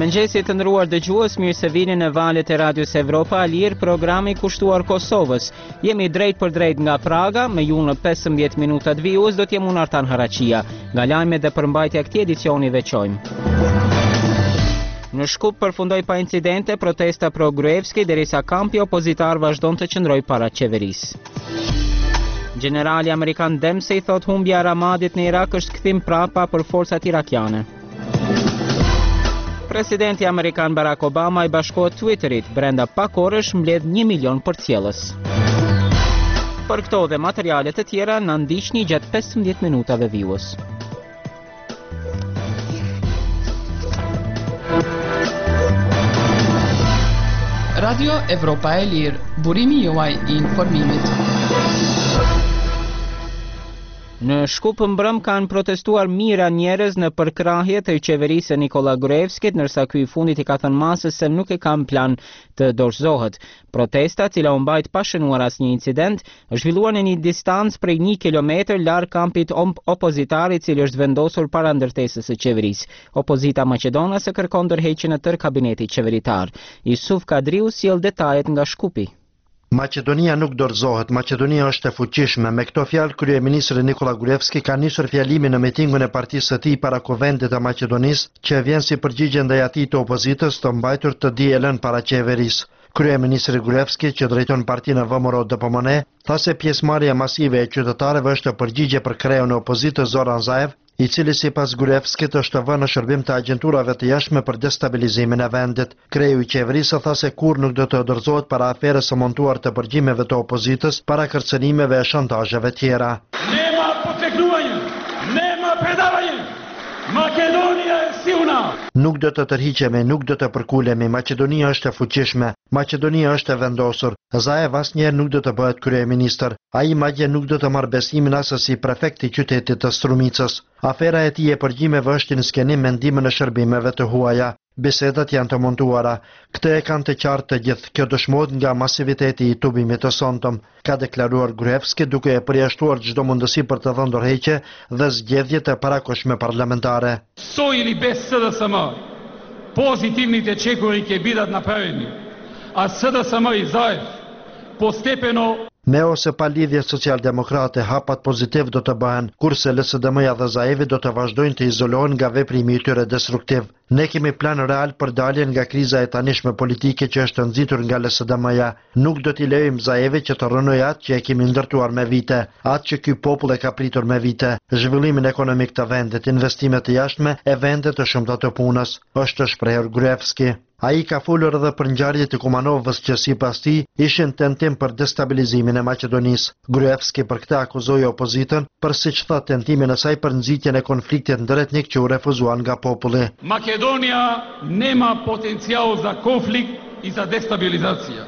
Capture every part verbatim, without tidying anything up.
Mirëmëngjesi të nderuar dëgjues, mirë se vini në valët e Radios Evropa Alir, programi kushtuar Kosovës. Jemi drejt për drejt nga Praga, me ju në pesëmbëdhjetë minutat vijues do të jem unë Artan Haraqia. Nga lajmet dhe përmbajtja e këtij edicioni veçojmë. Në Shkup përfundoi pa incidente protesta pro Gruevski derisa kampi opozitar vazhdon të qëndrojë para qeverisë. Generali Amerikan Dempsey thot humbja e Ramadit në Irak është kthim prapa për forcat irakiane. Presidenti Amerikan Barack Obama i bashkohet Twitterit, brenda pak orësh mbledh një milion përcjellës. Për këto dhe materiale të tjera na ndiqni gjatë pesëmbëdhjetë minutave vijues. Radio Evropa e Lirë, burimi juaj i informimit. Në Shkup mbrëm kanë protestuar mijëra njerëz në përkrahje të qeverisë e Nikola Gruevskit, ndërsa ky i fundit i ka thënë masës se nuk e kanë plan të dorëzohet. Protesta, cila u mbajt pa shënuar asnjë incident, është zhvilluar në një distancë prej një kilometër larg kampit opozitar i cili është vendosur para ndërtesës së qeverisë. Opozita maqedonase kërkon ndërheqjen e tërë kabinetit qeveritar. Yusuf Kadriu sjell detajet nga Shkupi. Maqedonia nuk dorëzohet, Maqedonia është e fuqishme. Me këto fjalë, kryeministri Nikola Gruevski ka nisur fjalimin në mitingun e partisë së tij para Kuvendit të Maqedonisë, që vjen si përgjigje ndaj atij të opozitës të mbajtur të dielën para qeverisë. Kryeministri Gruevski, që drejton partinë V M R O D P M N, tha se pjesëmarrja masive e qytetarëve është përgjigje për kreun e opozitës Zoran Zaev, i cili sipas Gruevskit është vënë në shërbim të agjenturave të jashtme për destabilizimin e vendit. Kreu i qeverisë tha se kur nuk do të dorëzohet para aferës së montuar të përgjimeve të opozitës, para kërcënimeve e shantazheve tjera. Nema poteknuanje, nema predavanje. Makedonia e si una. Nuk do të tërhiqemi, nuk do të përkulemi. Maqedonia është e fuqishme. Maqedonia është e vendosur. Zaev asnjëherë nuk do të bëhet kryeministër. Ai madje nuk do të marrë besimin as si prefekt i qytetit të Strumicës. Afera e tij e përgjimeve është në skenim me ndihmën e shërbimeve të huaja. Bisedat janë të montuara. Këtë e kanë të qartë të gjithë. Kjo dëshmohet nga masiviteti i tubimit të sonëm, ka deklaruar Gruevski, duke e përjashtuar çdo mundësi për të dhënë dorëheqje dhe zgjedhjet e parakoshme parlamentare. Sojili bez S D S M, pozitivni të qekuri ke bidat na praveni, a S D S M i Zaev, po stepeno Me ose pa lidhje socialdemokrate, hapat pozitiv do të bëhen, kurse L S D M-ja dhe Zaevi do të vazhdojnë të izolohen nga veprimi i tyre destruktiv. Ne kemi plan real për daljen nga kriza e tanishme politike që është nxitur nga L S D M-ja. Nuk do t'i lejmë Zaevi që të rënojë atë që e kemi ndërtuar me vite, atë që ky popull e ka pritur me vite, zhvillimin ekonomik të vendit, investimet të jashtme e vende të shumta të punës, është shprehur Gruevski. Ai ka folur edhe për ngjarjet e Kumanovës që sipas tij ishin tentim për destabilizimin e Maqedonisë. Gruevski për këtë akuzoi opozitën për, siç tha, tentimin e saj për nxitjen e konfliktit ndëretnik që u refuzuan nga populli. Makedonia nema potencijal za konflikt i za destabilizacija.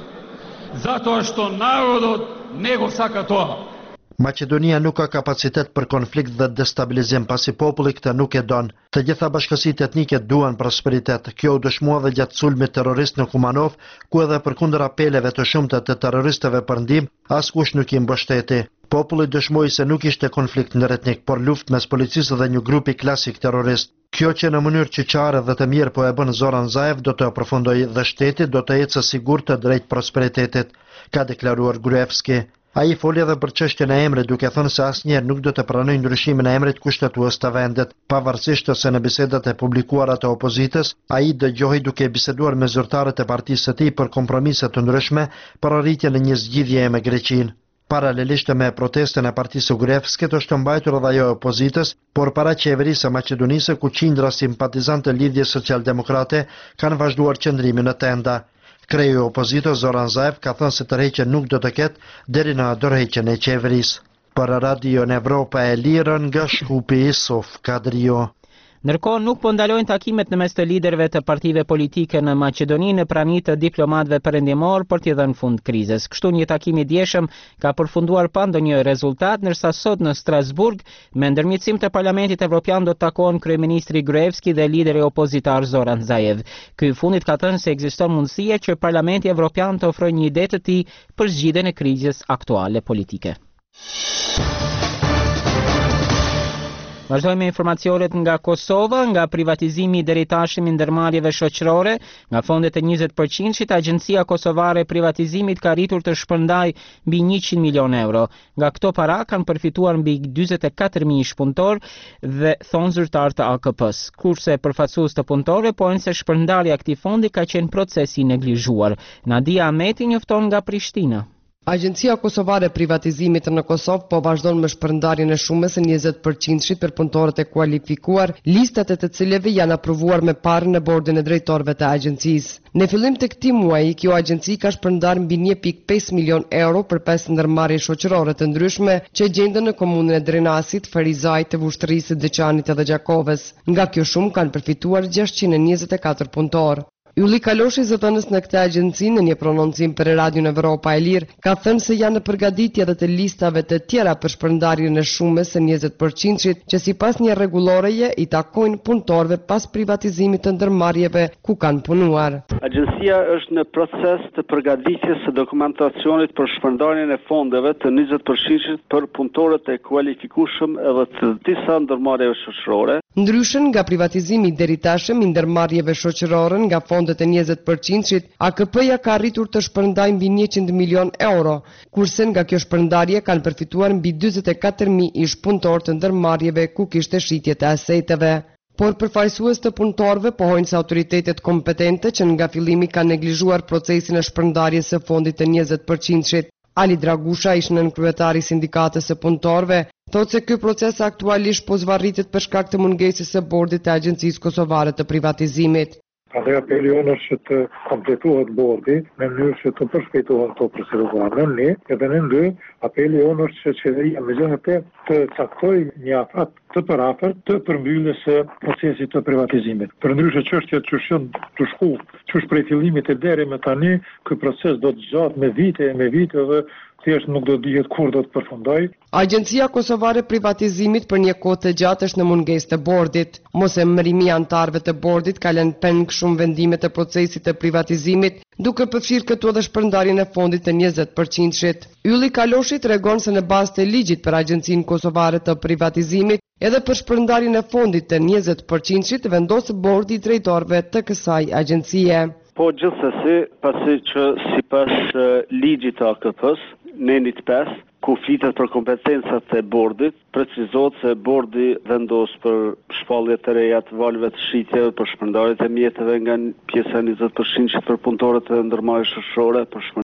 Zato što narodot nego saka toa. Maqedonia nuk ka kapacitet për konflikt dhe destabilizim, pasi populli këtë nuk e don. Të gjitha bashkësitë etnike duan prosperitet. Kjo u dëshmua dhe gjatë sulmit terrorist në Kumanov, ku edhe përkundër apeleve të shumta të terroristëve për ndihmë, askush nuk i mbështeti. Populli dëshmoi se nuk ishte konflikt ndëretnik, por luftë mes policisë dhe një grupi klasik terrorist. Kjo që në mënyrë qyqare dhe të mirë po e bën Zoran Zaev do të përfundojë dhe shteti do të ecë sigurt të drejt prosperitetit, ka deklaruar Gruevski. Ai foli edhe për çështjen e emrit, duke thënë se asnjëherë nuk do të pranojë ndryshimin e emrit kushtetues të vendit. Pavarësisht se në bisedat e publikuara të opozitës, ai dëgjohej duke biseduar me zyrtarët e partisë së tij për kompromise të ndryshme për arritjen e një zgjidhjeje me Greqinë. Paralelisht me protestën e partisë Gruevskit është mbajtur edhe ajo e opozitës, por para qeverisë së Maqedonisë ku qindra simpatizantë të lidhjes socialdemokrate kanë vazhduar qëndrimin në tenda. Kreu i opozitës Zoran Zaev ka thënë se tërheqja nuk do të ketë deri në dorëheqjen e qeverisë. Për Radio Evropa e Lirë nga Shkupi, Yusuf Kadriu. Ndërkohë nuk po ndalojnë takimet në mes të liderëve të partive politike në Maqedoni në prani të diplomatëve perëndimor për t'i dhënë fund krizës. Kështu një takim i dieshëm ka përfunduar pa ndonjë rezultat, ndërsa sot në Strasburg, me ndërmjetësim të Parlamentit Evropian do të takohen kryeministri Gruevski dhe lideri opozitar Zoran Zaev. Ky i fundit ka thënë se ekziston mundësia që Parlamenti Evropian të ofrojë një ide të tij për zgjidhjen e krizës aktuale politike. Vazhdojmë me informacionet nga Kosova, nga privatizimi i deri tashëm i ndërmarrjeve shoqërore, nga fondet e njëzet përqind, Agjencia Kosovare e Privatizimit ka arritur të shpërndajë mbi njëqind milion euro. Nga këto para kanë përfituar mbi dyzet e katër mijë ish punëtor dhe thonë zyrtar të A K P-s. Kurse përfaqësues të punëtorëve pojnë se shpërndarja e këtij fondi ka qenë proces i neglizhuar. Nadia Ahmeti njofton nga Prishtina. Agjencia Kosovare e Privatizimit në Kosovë po vazhdon me shpërndarjen e shumës së njëzet përqind për punëtorët e kualifikuar, listat e të cilëve janë aprovuar me parë në bordin e drejtorëve të agjencisë. Në fillim të këtij muaji, kjo agjenci ka shpërndar mbi një pikë pesë milion euro për pesë ndërmarrje shoqërore të ndryshme që gjenden në komunën e Drenasit, Ferizajt, të Vushtrrisë, Deçanit dhe Gjakovës. Nga kjo shumë kanë përfituar gjashtëqind e njëzet e katër punëtorë. Ylli Kaloshi, zëdhënës në këtë agjenci, në një prononcim për Radion Evropa e Lirë, ka thënë se janë në përgatitje edhe të listave të tjera për shpërndarjen e shumës së njëzet përqind që sipas një rregulloreje i takojnë punëtorëve pas privatizimit të ndërmarrjeve ku kanë punuar. Agjencia është në proces të përgatitjes së dokumentacionit për shpërndarjen e fondeve të njëzet përqind për punëtorët e kualifikueshëm edhe të disa ndërmarrjeve shoqërore. Ndryshën nga privatizimi deri tashëm i ndërmarrjeve shoqërore nga fondet e njëzet përqind, A K P-ja ka arritur të shpërndajë mbi njëqind milion euro, kurse nga kjo shpërndarje kanë përfituar mbi dyzet e katër mijë ish punëtor të ndërmarrjeve ku kishte shitje të aseteve. Por përfaqësues të punëtorëve pohojnë se autoritetet kompetente që nga fillimi kanë neglizhuar procesin e shpërndarjes së fondit të njëzet përqind. Ali Dragusha, ish nën kryetari i sindikatës së punëtorëve, thotë se ky proces aktualisht po zvarritet për shkak të mungesës së bordit të Agjencisë Kosovare të Privatizimit. Prandaj apeli jonë është që të kompletohet bordi në mënyrë që të përshpejtohen këto procedura. Në një, edhe në dy, apeli jonë është që qeveria me gjë të të caktoj një afat të parafort të përmbylljes së procesit të privatizimit. Përndryshe çështjet që janë të shku, që prej fillimit e deri më tani, ky proces do të zgjat me vite e me vite dhe thjesht nuk do të dihet kur do të përfundojë. Agjencia Kosovare e Privatizimit për një kohë të gjatë është në mungesë të bordit. Mosemërimi i anëtarëve të bordit ka lënë peng shumë vendime të procesit të privatizimit, duke përfshirë këtu edhe shpërndarjen e fondit të njëzet përqind. Ylli Kaloshi tregon se në bazë të ligjit për Agjencinë Kosovare të Privatizimit, edhe për shpërndarjen e fondit të njëzet përqind vendos bordi i drejtorëve të kësaj agjencie. Po gjithsesi, pasi që sipas ligjit të A K P-s, nenit pesë, ku flitet për kompetencat e bordit, precizohet se bordi vendos për shpallje të reja të valëve të shitjeve, për shpërndarjet e mjeteve nga pjesa njëzet përqind për punëtorët e ndërmarrjeve shoqërore, për